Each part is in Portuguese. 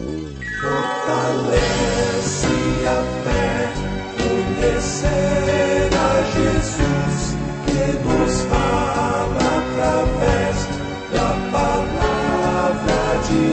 Fortalece a fé, conhecer a Jesus, que nos fala através da palavra de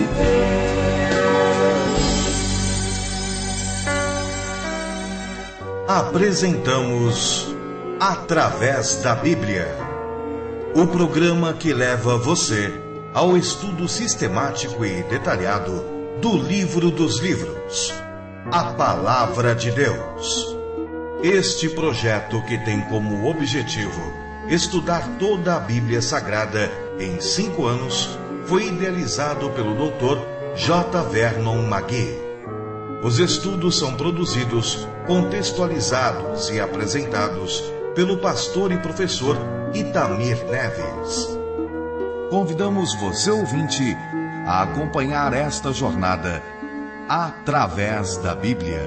Deus. Apresentamos Através da Bíblia, o programa que leva você ao estudo sistemático e detalhado do livro dos livros, a Palavra de Deus. Este projeto, que tem como objetivo estudar toda a Bíblia Sagrada em 5 anos, foi idealizado pelo Dr. J. Vernon McGee. Os estudos são produzidos, contextualizados e apresentados pelo pastor e professor Itamir Neves. Convidamos você, ouvinte, a acompanhar esta jornada através da Bíblia.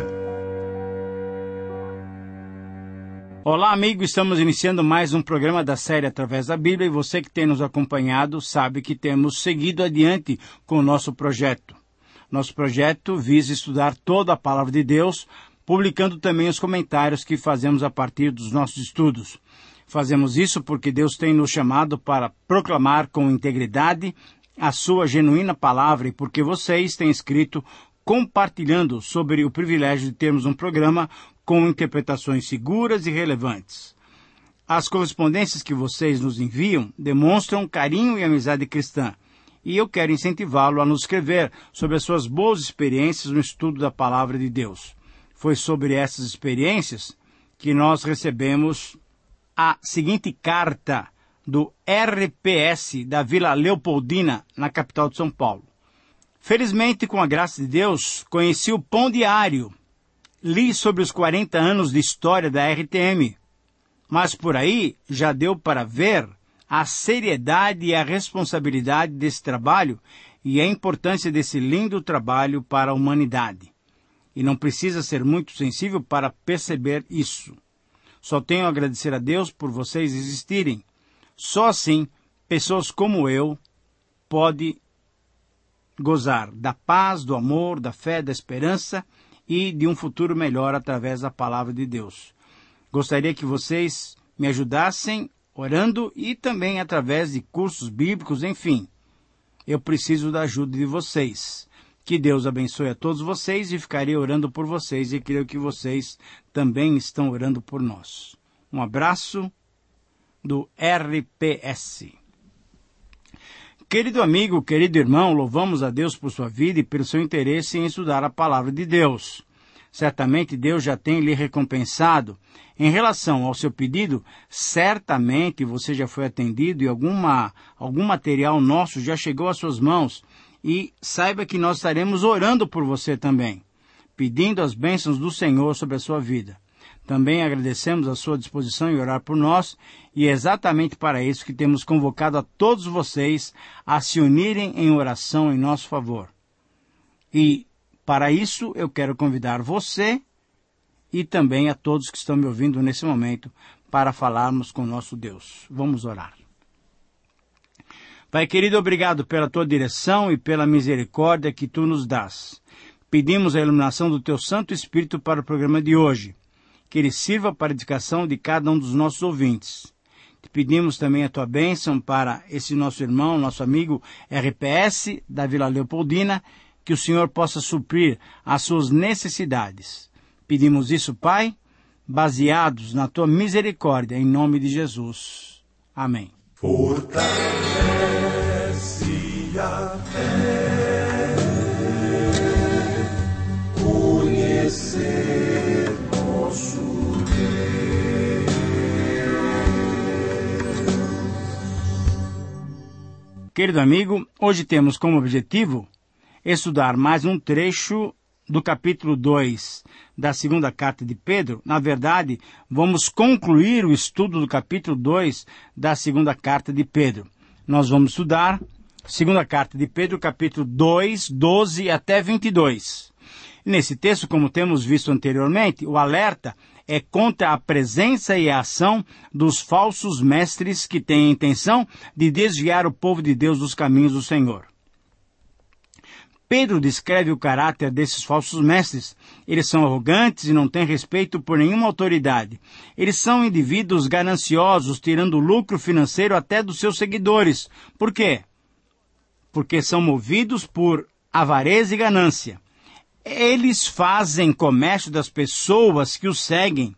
Olá, amigo, estamos iniciando mais um programa da série Através da Bíblia, e você que tem nos acompanhado sabe que temos seguido adiante com o nosso projeto. Nosso projeto visa estudar toda a Palavra de Deus, publicando também os comentários que fazemos a partir dos nossos estudos. Fazemos isso porque Deus tem nos chamado para proclamar com integridade a sua genuína palavra, e porque vocês têm escrito compartilhando sobre o privilégio de termos um programa com interpretações seguras e relevantes. As correspondências que vocês nos enviam demonstram carinho e amizade cristã, e eu quero incentivá-lo a nos escrever sobre as suas boas experiências no estudo da Palavra de Deus. Foi sobre essas experiências que nós recebemos a seguinte carta do RPS da Vila Leopoldina, na capital de São Paulo. Felizmente, com a graça de Deus, conheci o Pão Diário. Li sobre os 40 anos de história da RTM. Mas por aí já deu para ver a seriedade e a responsabilidade desse trabalho e a importância desse lindo trabalho para a humanidade. E não precisa ser muito sensível para perceber isso. Só tenho a agradecer a Deus por vocês existirem. Só assim, pessoas como eu podem gozar da paz, do amor, da fé, da esperança e de um futuro melhor através da Palavra de Deus. Gostaria que vocês me ajudassem orando e também através de cursos bíblicos, enfim. Eu preciso da ajuda de vocês. Que Deus abençoe a todos vocês, e ficarei orando por vocês, e creio que vocês também estão orando por nós. Um abraço do RPS. Querido amigo, querido irmão, louvamos a Deus por sua vida e pelo seu interesse em estudar a Palavra de Deus. Certamente Deus já tem lhe recompensado. Em relação ao seu pedido, certamente você já foi atendido e algum material nosso já chegou às suas mãos. E saiba que nós estaremos orando por você também, pedindo as bênçãos do Senhor sobre a sua vida. Também agradecemos a sua disposição em orar por nós, e é exatamente para isso que temos convocado a todos vocês a se unirem em oração em nosso favor. E para isso eu quero convidar você e também a todos que estão me ouvindo nesse momento para falarmos com nosso Deus. Vamos orar. Pai querido, obrigado pela tua direção e pela misericórdia que tu nos dás. Pedimos a iluminação do teu Santo Espírito para o programa de hoje, que ele sirva para a edificação de cada um dos nossos ouvintes. Te pedimos também a tua bênção para esse nosso irmão, nosso amigo RPS da Vila Leopoldina, que o Senhor possa suprir as suas necessidades. Pedimos isso, Pai, baseados na tua misericórdia, em nome de Jesus. Amém. Fortalece a fé, conhecer nosso Deus. Querido amigo, hoje temos como objetivo estudar mais um trecho do capítulo 2 da segunda carta de Pedro. Na verdade, vamos concluir o estudo do capítulo 2 da segunda carta de Pedro. Nós vamos estudar segunda carta de Pedro, capítulo 2, 12 até 22. Nesse texto, como temos visto anteriormente, o alerta é contra a presença e a ação dos falsos mestres que têm a intenção de desviar o povo de Deus dos caminhos do Senhor. Pedro descreve o caráter desses falsos mestres. Eles são arrogantes e não têm respeito por nenhuma autoridade. Eles são indivíduos gananciosos, tirando lucro financeiro até dos seus seguidores. Por quê? Porque são movidos por avareza e ganância. Eles fazem comércio das pessoas que os seguem,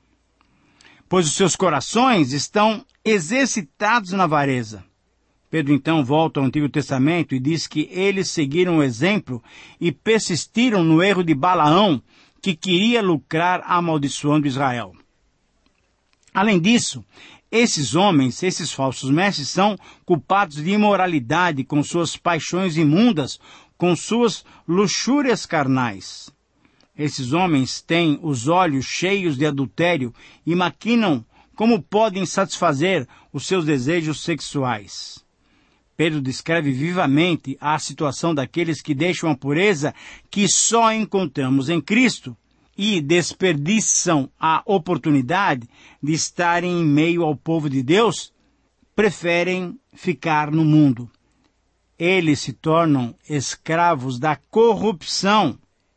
pois os seus corações estão exercitados na avareza. Pedro então volta ao Antigo Testamento e diz que eles seguiram o exemplo e persistiram no erro de Balaão, que queria lucrar amaldiçoando Israel. Além disso, esses homens, esses falsos mestres, são culpados de imoralidade com suas paixões imundas, com suas luxúrias carnais. Esses homens têm os olhos cheios de adultério e maquinam como podem satisfazer os seus desejos sexuais. Pedro descreve vivamente a situação daqueles que deixam a pureza que só encontramos em Cristo e desperdiçam a oportunidade de estarem em meio ao povo de Deus, preferem ficar no mundo. Eles se tornam escravos da corrupção,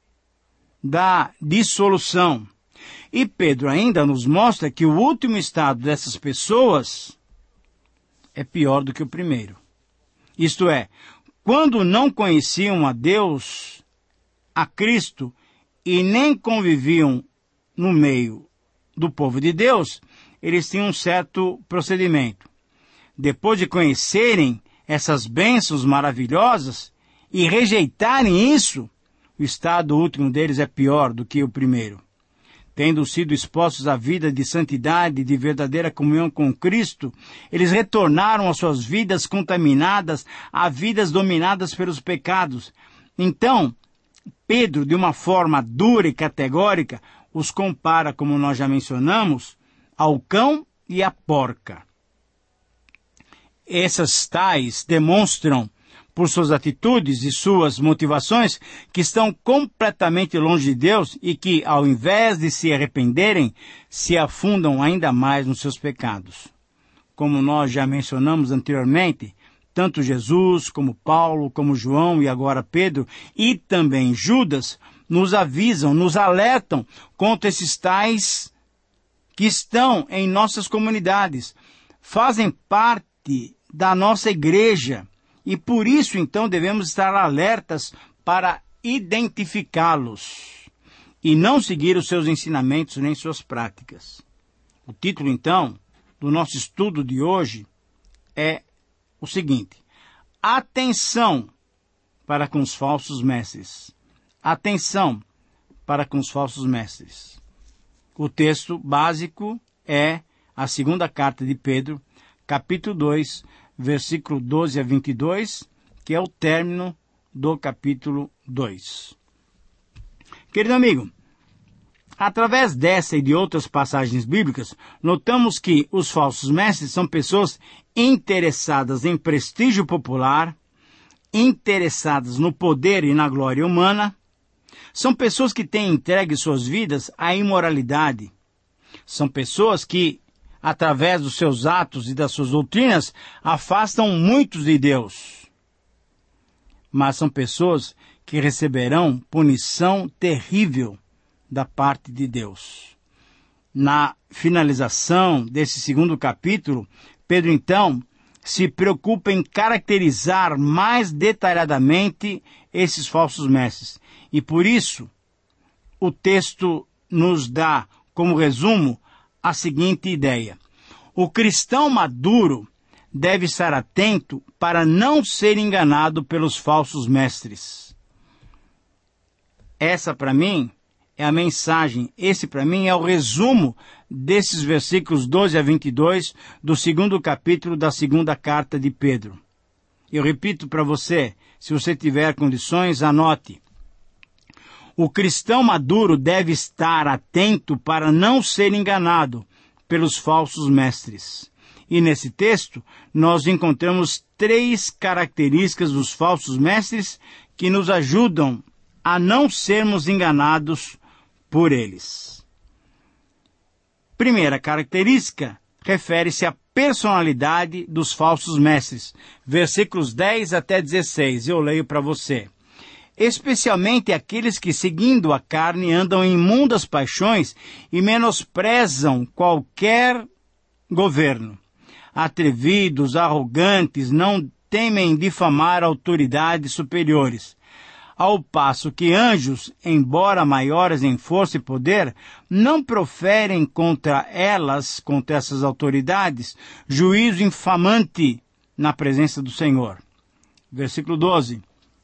da dissolução. E Pedro ainda nos mostra que o último estado dessas pessoas é pior do que o primeiro. Isto é, quando não conheciam a Deus, a Cristo, e nem conviviam no meio do povo de Deus, eles tinham um certo procedimento. Depois de conhecerem essas bênçãos maravilhosas e rejeitarem isso, o estado último deles é pior do que o primeiro. Tendo sido expostos à vida de santidade e de verdadeira comunhão com Cristo, eles retornaram às suas vidas contaminadas, a vidas dominadas pelos pecados. Então, Pedro, de uma forma dura e categórica, os compara, como nós já mencionamos, ao cão e à porca. Essas tais demonstram, por suas atitudes e suas motivações, que estão completamente longe de Deus e que, ao invés de se arrependerem, se afundam ainda mais nos seus pecados. Como nós já mencionamos anteriormente, tanto Jesus, como Paulo, como João e agora Pedro, e também Judas, nos avisam, nos alertam contra esses tais que estão em nossas comunidades, fazem parte da nossa igreja, e por isso, então, devemos estar alertas para identificá-los e não seguir os seus ensinamentos nem suas práticas. O título, então, do nosso estudo de hoje é o seguinte: atenção para com os falsos mestres. Atenção para com os falsos mestres. O texto básico é a segunda carta de Pedro, capítulo 2, versículo 12 a 22, que é o término do capítulo 2. Querido amigo, através dessa e de outras passagens bíblicas, notamos que os falsos mestres são pessoas interessadas em prestígio popular, interessadas no poder e na glória humana, são pessoas que têm entregue suas vidas à imoralidade, são pessoas que, através dos seus atos e das suas doutrinas, afastam muitos de Deus. Mas são pessoas que receberão punição terrível da parte de Deus. Na finalização desse segundo capítulo, Pedro, então, se preocupa em caracterizar mais detalhadamente esses falsos mestres. E por isso, o texto nos dá como resumo a seguinte ideia: o cristão maduro deve estar atento para não ser enganado pelos falsos mestres. Essa, para mim, é a mensagem, esse, para mim, é o resumo desses versículos 12 a 22 do segundo capítulo da segunda carta de Pedro. Eu repito para você, se você tiver condições, anote. O cristão maduro deve estar atento para não ser enganado pelos falsos mestres. E nesse texto, nós encontramos 3 características dos falsos mestres que nos ajudam a não sermos enganados por eles. Primeira característica refere-se à personalidade dos falsos mestres. Versículos 10 até 16, eu leio para você. especialmente aqueles que, seguindo a carne, andam em imundas paixões e menosprezam qualquer governo. Atrevidos, arrogantes, não temem difamar autoridades superiores. Ao passo que anjos, embora maiores em força e poder, não proferem contra essas autoridades, juízo infamante na presença do Senhor. Versículo 12.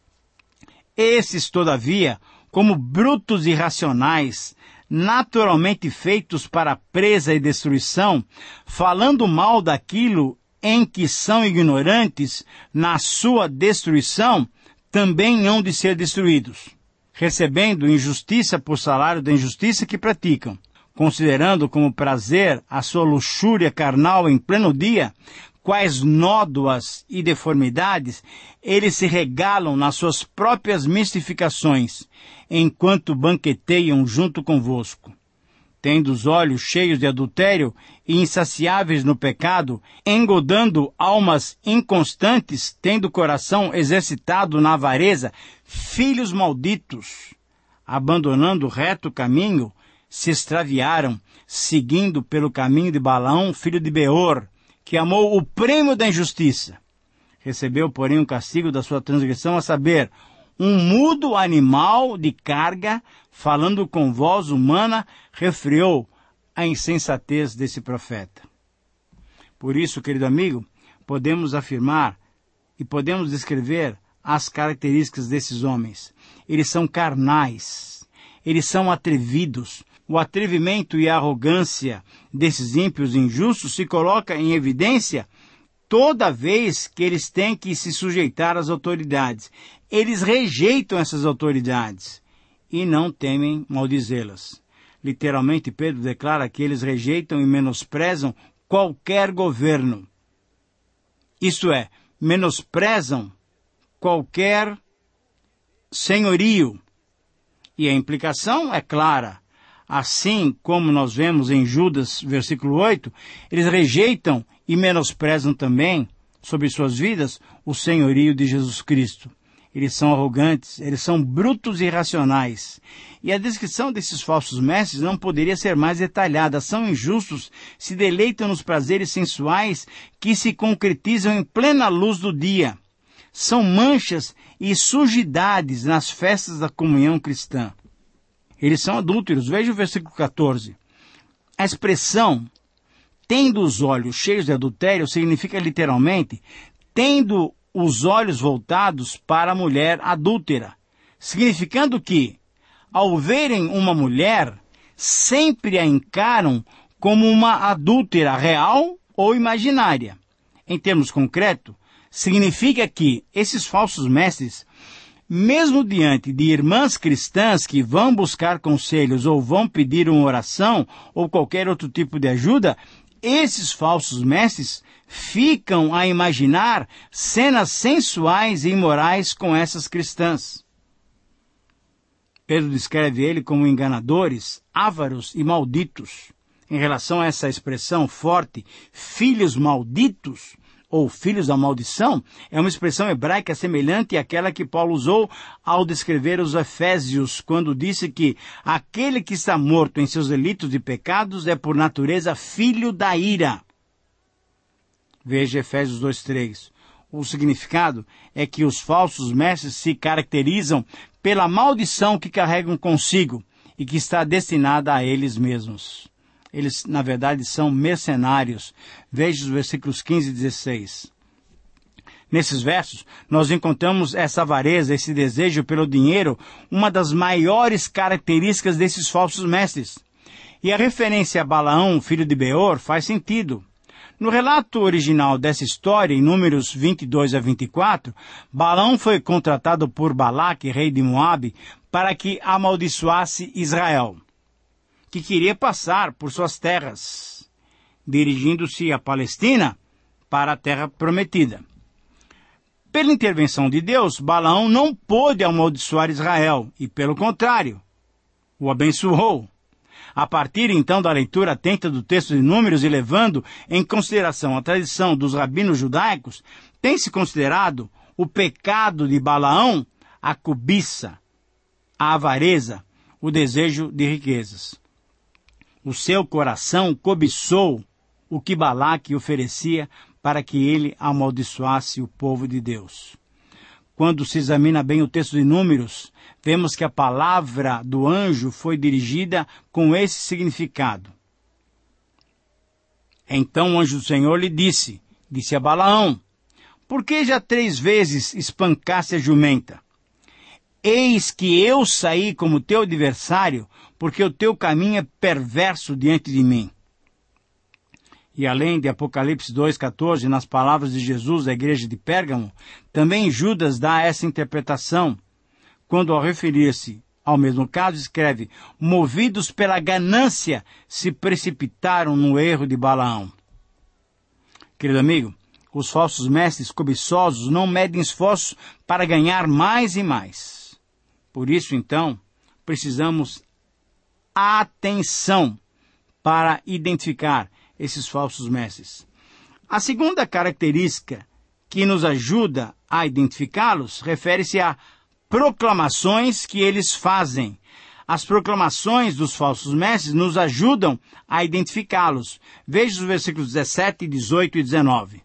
Esses, todavia, como brutos irracionais, naturalmente feitos para presa e destruição, falando mal daquilo em que são ignorantes, na sua destruição, também hão de ser destruídos, recebendo injustiça por salário da injustiça que praticam, considerando como prazer a sua luxúria carnal em pleno dia, quais nódoas e deformidades eles se regalam nas suas próprias mistificações, enquanto banqueteiam junto convosco. Tendo os olhos cheios de adultério e insaciáveis no pecado, engodando almas inconstantes, tendo o coração exercitado na avareza, filhos malditos, abandonando o reto caminho, se extraviaram, seguindo pelo caminho de Balaão, filho de Beor, que amou o prêmio da injustiça. Recebeu, porém, o castigo da sua transgressão, a saber, um mudo animal de carga, falando com voz humana, refreou a insensatez desse profeta. Por isso, querido amigo, podemos afirmar e podemos descrever as características desses homens. Eles são carnais, eles são atrevidos. O atrevimento e a arrogância desses ímpios injustos se coloca em evidência toda vez que eles têm que se sujeitar às autoridades. Eles rejeitam essas autoridades e não temem maldizê-las. Literalmente, Pedro declara que eles rejeitam e menosprezam qualquer governo. Isto é, menosprezam qualquer senhorio. E a implicação é clara. Assim como nós vemos em Judas, versículo 8, eles rejeitam e menosprezam também, sobre suas vidas, o senhorio de Jesus Cristo. Eles são arrogantes, eles são brutos e irracionais. E a descrição desses falsos mestres não poderia ser mais detalhada. São injustos, se deleitam nos prazeres sensuais que se concretizam em plena luz do dia. São manchas e sujidades nas festas da comunhão cristã. Eles são adúlteros. Veja o versículo 14. A expressão tendo os olhos cheios de adultério significa literalmente tendo os olhos voltados para a mulher adúltera, significando que, ao verem uma mulher, sempre a encaram como uma adúltera real ou imaginária. Em termos concretos, significa que esses falsos mestres, mesmo diante de irmãs cristãs que vão buscar conselhos ou vão pedir uma oração ou qualquer outro tipo de ajuda, esses falsos mestres ficam a imaginar cenas sensuais e imorais com essas cristãs. Pedro descreve ele como enganadores, ávaros e malditos. Em relação a essa expressão forte, filhos malditos, ou filhos da maldição, é uma expressão hebraica semelhante àquela que Paulo usou ao descrever os Efésios, quando disse que aquele que está morto em seus delitos e pecados é por natureza filho da ira. Veja Efésios 2:3. O significado é que os falsos mestres se caracterizam pela maldição que carregam consigo e que está destinada a eles mesmos. Eles, na verdade, são mercenários. Veja os versículos 15 e 16. Nesses versos, nós encontramos essa avareza, esse desejo pelo dinheiro, uma das maiores características desses falsos mestres. E a referência a Balaão, filho de Beor, faz sentido. No relato original dessa história, em Números 22 a 24, Balaão foi contratado por Balaque, rei de Moabe, para que amaldiçoasse Israel, que queria passar por suas terras, dirigindo-se à Palestina para a terra prometida. Pela intervenção de Deus, Balaão não pôde amaldiçoar Israel, e pelo contrário, o abençoou. A partir então da leitura atenta do texto de Números e levando em consideração a tradição dos rabinos judaicos, tem-se considerado o pecado de Balaão a cobiça, a avareza, o desejo de riquezas. O seu coração cobiçou o que Balaque oferecia para que ele amaldiçoasse o povo de Deus. Quando se examina bem o texto de Números, vemos que a palavra do anjo foi dirigida com esse significado. Então o anjo do Senhor lhe disse a Balaão: por que já 3 vezes espancaste a jumenta? Eis que eu saí como teu adversário, porque o teu caminho é perverso diante de mim. E além de Apocalipse 2,14, nas palavras de Jesus à igreja de Pérgamo, também Judas dá essa interpretação, quando ao referir-se ao mesmo caso escreve: movidos pela ganância, se precipitaram no erro de Balaão. Querido amigo, os falsos mestres cobiçosos não medem esforços para ganhar mais e mais. Por isso, então, precisamos atenção para identificar esses falsos mestres. A segunda característica que nos ajuda a identificá-los refere-se a proclamações que eles fazem. As proclamações dos falsos mestres nos ajudam a identificá-los. Veja os versículos 17, 18 e 19.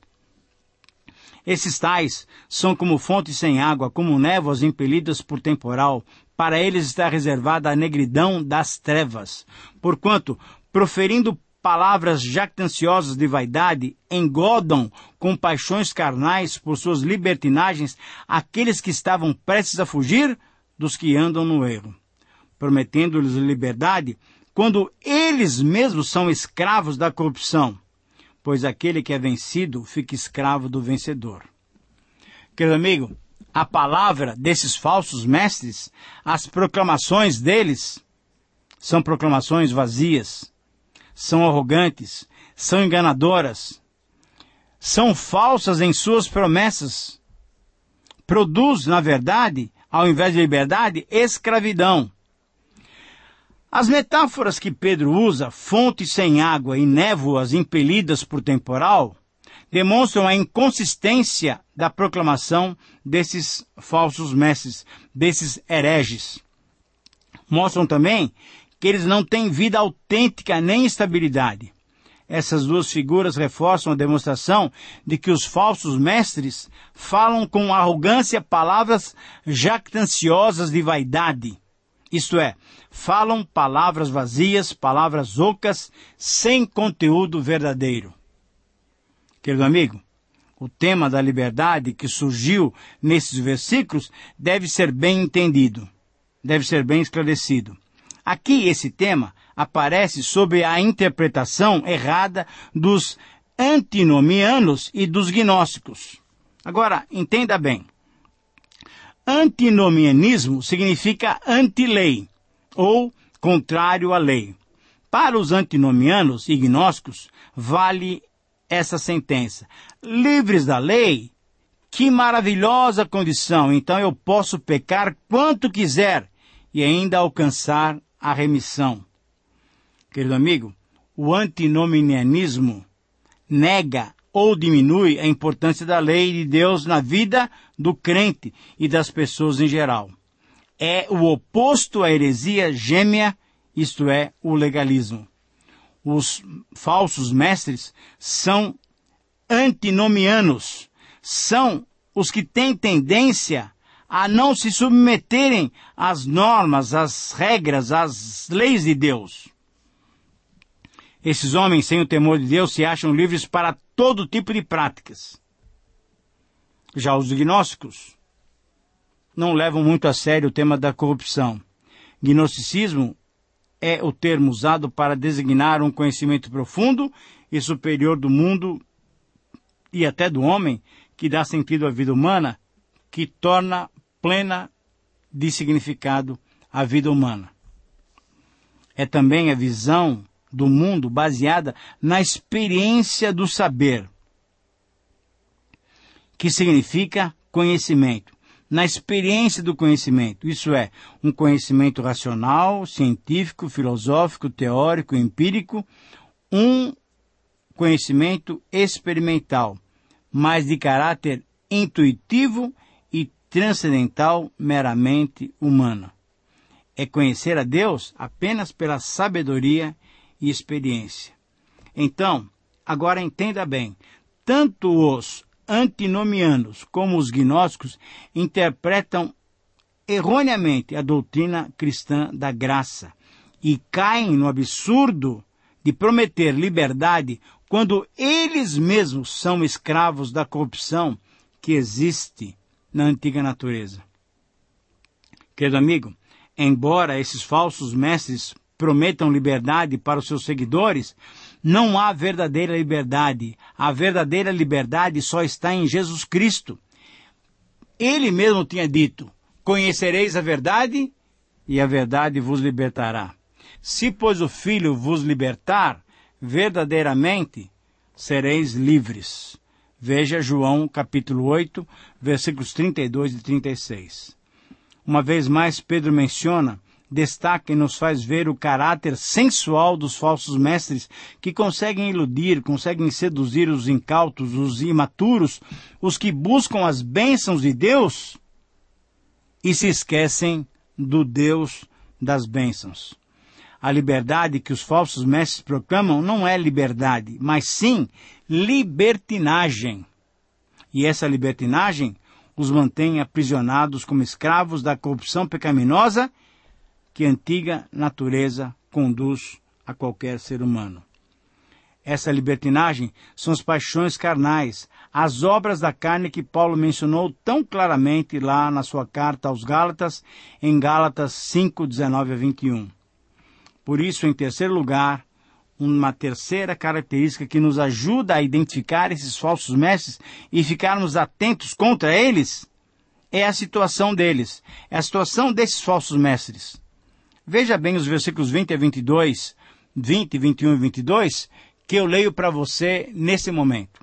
Esses tais são como fontes sem água, como névoas impelidas por temporal. Para eles está reservada a negridão das trevas. Porquanto, proferindo palavras jactanciosas de vaidade, engodam com paixões carnais por suas libertinagens aqueles que estavam prestes a fugir dos que andam no erro, prometendo-lhes liberdade, quando eles mesmos são escravos da corrupção, pois aquele que é vencido fica escravo do vencedor. Querido amigo, a palavra desses falsos mestres, as proclamações deles, são proclamações vazias, são arrogantes, são enganadoras, são falsas em suas promessas. Produz, na verdade, ao invés de liberdade, escravidão. As metáforas que Pedro usa, fontes sem água e névoas impelidas por temporal, demonstram a inconsistência da proclamação desses falsos mestres, desses hereges. Mostram também que eles não têm vida autêntica nem estabilidade. Essas duas figuras reforçam a demonstração de que os falsos mestres falam com arrogância palavras jactanciosas de vaidade. Isto é, falam palavras vazias, palavras ocas, sem conteúdo verdadeiro. Querido amigo, o tema da liberdade que surgiu nesses versículos deve ser bem entendido, deve ser bem esclarecido. Aqui esse tema aparece sob a interpretação errada dos antinomianos e dos gnósticos. Agora, entenda bem. Antinomianismo significa anti-lei, ou contrário à lei. Para os antinomianos e gnósticos, vale essa sentença: livres da lei, que maravilhosa condição, então eu posso pecar quanto quiser e ainda alcançar a remissão. Querido amigo, o antinomianismo nega ou diminui a importância da lei de Deus na vida do crente e das pessoas em geral. É o oposto à heresia gêmea, isto é, o legalismo. Os falsos mestres são antinomianos, são os que têm tendência a não se submeterem às normas, às regras, às leis de Deus. Esses homens, sem o temor de Deus, se acham livres para todo tipo de práticas. Já os gnósticos não levam muito a sério o tema da corrupção. Gnosticismo é o termo usado para designar um conhecimento profundo e superior do mundo e até do homem, que dá sentido à vida humana, que torna plena de significado a vida humana. É também a visão do mundo baseada na experiência do saber, que significa conhecimento. Na experiência do conhecimento, isso é, um conhecimento racional, científico, filosófico, teórico, empírico, um conhecimento experimental, mas de caráter intuitivo e transcendental, meramente humana. É conhecer a Deus apenas pela sabedoria e experiência. Então, agora entenda bem, tanto os antinomianos como os gnósticos interpretam erroneamente a doutrina cristã da graça e caem no absurdo de prometer liberdade quando eles mesmos são escravos da corrupção que existe na antiga natureza. Querido amigo, embora esses falsos mestres prometam liberdade para os seus seguidores, não há verdadeira liberdade. A verdadeira liberdade só está em Jesus Cristo. Ele mesmo tinha dito: conhecereis a verdade, e a verdade vos libertará. Se, pois, o Filho vos libertar, verdadeiramente sereis livres. Veja João capítulo 8, versículos 32 e 36. Uma vez mais, Pedro menciona, destaca e nos faz ver o caráter sensual dos falsos mestres que conseguem iludir, conseguem seduzir os incautos, os imaturos, os que buscam as bênçãos de Deus e se esquecem do Deus das bênçãos. A liberdade que os falsos mestres proclamam não é liberdade, mas sim libertinagem. E essa libertinagem os mantém aprisionados como escravos da corrupção pecaminosa que a antiga natureza conduz a qualquer ser humano. Essa libertinagem são as paixões carnais, as obras da carne que Paulo mencionou tão claramente lá na sua carta aos Gálatas, em Gálatas 5, 19 a 21. Por isso, em terceiro lugar, uma terceira característica que nos ajuda a identificar esses falsos mestres e ficarmos atentos contra eles é a situação deles, é a situação desses falsos mestres. Veja bem os versículos 20 a 22, 20, 21 e 22, que eu leio para você nesse momento.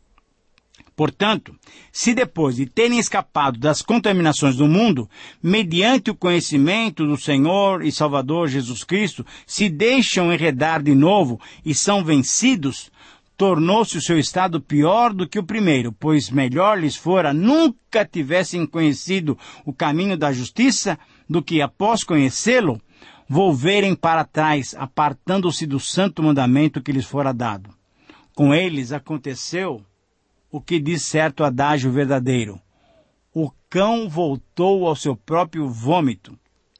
Portanto, se depois de terem escapado das contaminações do mundo, mediante o conhecimento do Senhor e Salvador Jesus Cristo, se deixam enredar de novo e são vencidos, tornou-se o seu estado pior do que o primeiro, pois melhor lhes fora nunca tivessem conhecido o caminho da justiça do que, após conhecê-lo, volverem para trás, apartando-se do santo mandamento que lhes fora dado. Com eles aconteceu o que diz certo adágio verdadeiro: o cão voltou ao seu próprio vômito,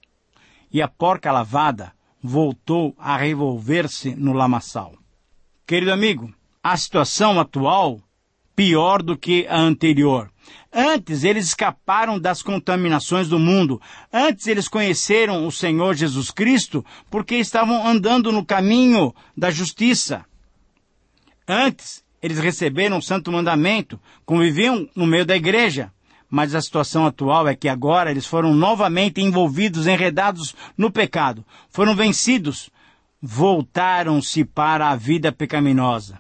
e a porca lavada voltou a revolver-se no lamaçal. Querido amigo, a situação atual pior do que a anterior. Antes eles escaparam das contaminações do mundo. Antes eles conheceram o Senhor Jesus Cristo porque estavam andando no caminho da justiça. Antes eles receberam o santo mandamento, conviviam no meio da igreja. Mas a situação atual é que agora eles foram novamente envolvidos, enredados no pecado. Foram vencidos. Voltaram-se para a vida pecaminosa.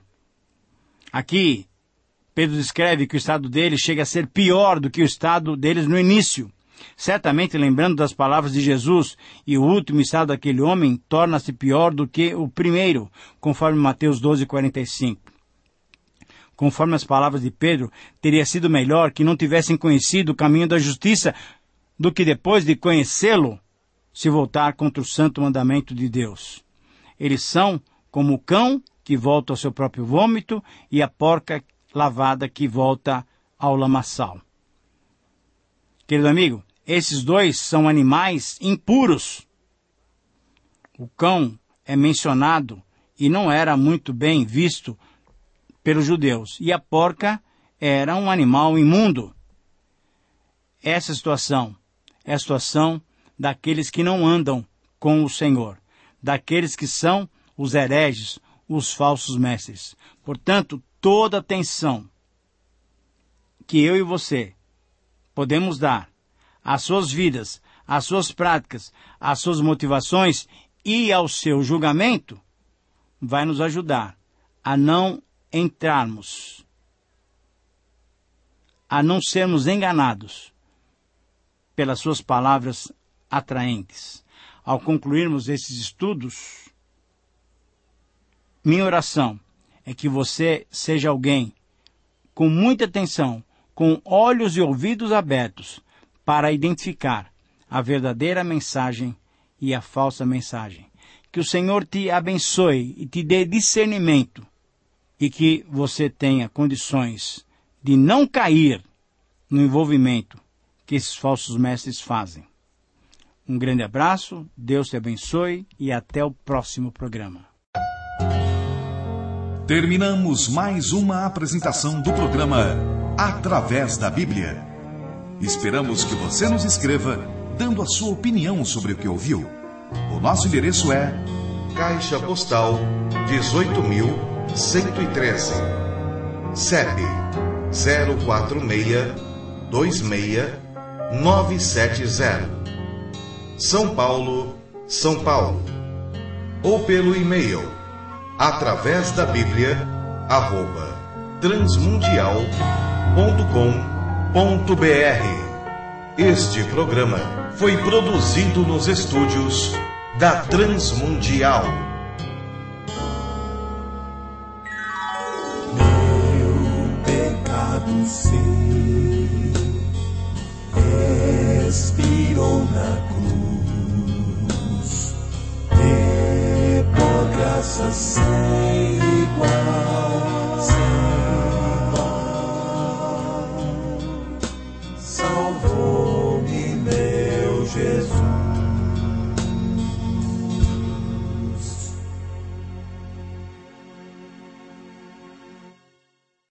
Aqui, Pedro descreve que o estado deles chega a ser pior do que o estado deles no início. Certamente lembrando das palavras de Jesus, e o último estado daquele homem torna-se pior do que o primeiro, conforme Mateus 12, 45. Conforme as palavras de Pedro, teria sido melhor que não tivessem conhecido o caminho da justiça do que depois de conhecê-lo, se voltar contra o santo mandamento de Deus. Eles são como o cão que volta ao seu próprio vômito e a porca lavada que volta ao lamaçal. Querido amigo, esses dois são animais impuros. O cão é mencionado e não era muito bem visto pelos judeus, e a porca era um animal imundo. Essa situação é a situação daqueles que não andam com o Senhor, daqueles que são os hereges, os falsos mestres. Portanto, toda atenção que eu e você podemos dar às suas vidas, às suas práticas, às suas motivações e ao seu julgamento, vai nos ajudar a não entrarmos, a não sermos enganados pelas suas palavras atraentes. Ao concluirmos esses estudos, minha oração é que você seja alguém com muita atenção, com olhos e ouvidos abertos, para identificar a verdadeira mensagem e a falsa mensagem. Que o Senhor te abençoe e te dê discernimento e que você tenha condições de não cair no envolvimento que esses falsos mestres fazem. Um grande abraço, Deus te abençoe e até o próximo programa. Terminamos mais uma apresentação do programa Através da Bíblia. Esperamos que você nos escreva dando a sua opinião sobre o que ouviu. O nosso endereço é Caixa Postal 18.113, CEP 04626-970, São Paulo, São Paulo. Ou pelo e-mail através da Bíblia @transmundial.com.br. Este programa foi produzido nos estúdios da Transmundial. Meu pecado sim expirou na cruz, e por graça sem igual, salvou-me meu Jesus.